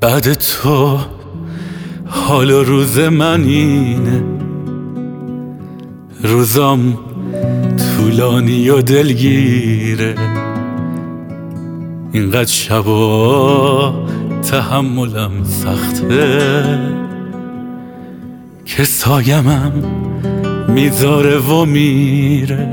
بعد تو حال و روز من اینه، روزام طولانی و دلگیره، اینقدر شبا تحملم سخته که سایمم میذاره و میره.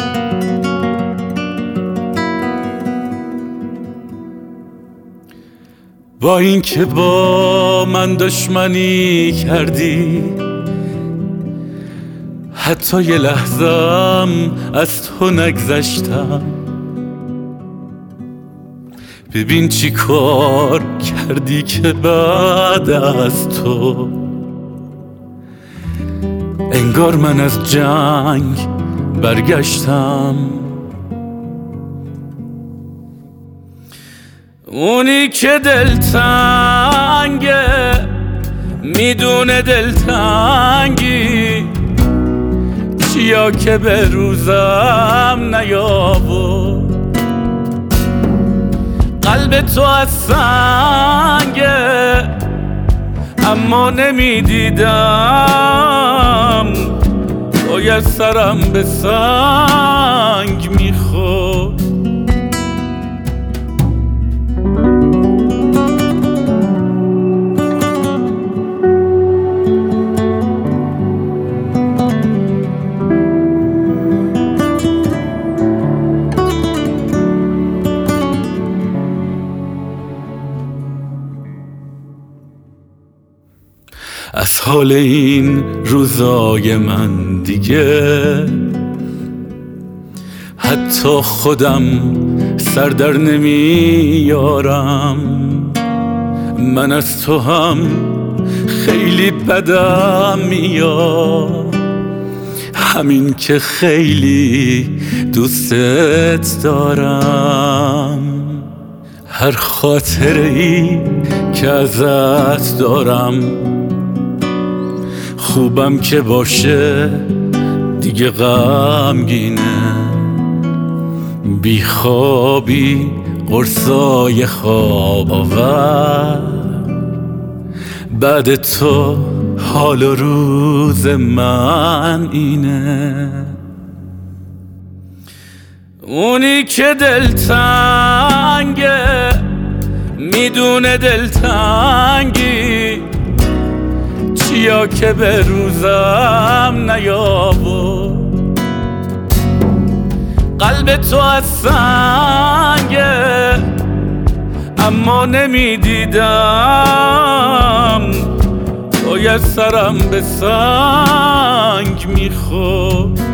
با این که با من دشمنی کردی، حتی یه لحظم از تو نگذشتم. ببین چی کار کردی که بعد از تو انگار من از جنگ برگشتم. اونی که دلتنگه میدونه دلتنگی چیا که به روزم نیاورد. قلب تو از سنگه اما نمیدیدم، باید سرم به سنگ میخورد. از حال این روزای من دیگه حتی خودم سر در نمیارم. من از تو هم خیلی بدم میاد، همین که خیلی دوستت دارم. هر خاطره ای که ازت دارم خوبم که باشه دیگه غمگینه. بیخوابی قرصای خواب آور، بعد تو حال و روز من اینه. اونی که دلتنگه میدونه دلتنگی چیا که به روزم نیاورد. قلب تو از سنگه اما نمیدیدم، باید سرم به سنگ میخورد.